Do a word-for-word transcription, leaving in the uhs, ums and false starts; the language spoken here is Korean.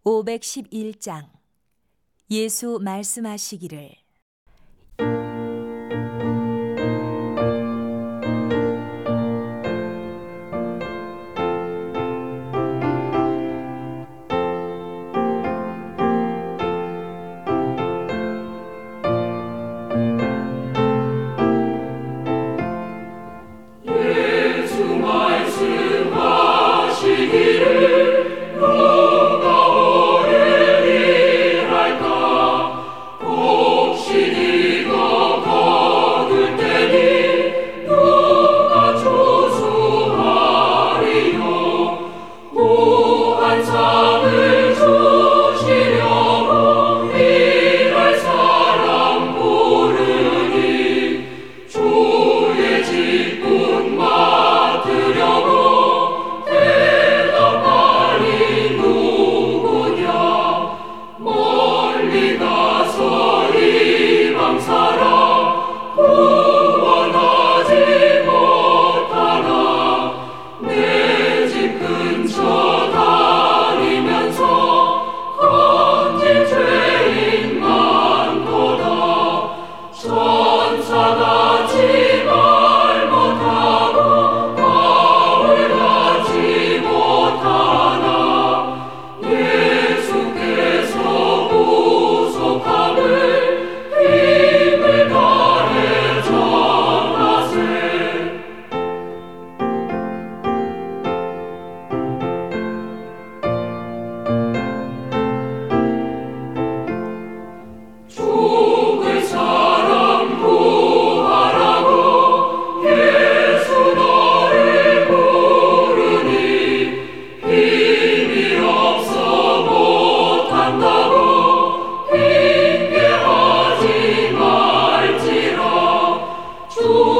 오백십일 장. 예수 말씀하시기를 예수 말씀하시기를 누가 오르리 할까? 혹시 이거 거둘 때니 누가 조수하리요? 무한 상을 주시려고 일할 사람 고르니 주의 직분 맡으려고 대답하리 누구냐? 멀리 가서 이방 사람 구원하지 못하나? 내 집 근처 다니면서 건질 죄인 많도다. 천사같이 말 못하고 바울같이 못하나? 예수께서 구속함을 힘을 다해 전하세. 죽을 사람 구하라고 예수 너를 부르니 힘이 없어 못한다고 핑계하지 말지라. 주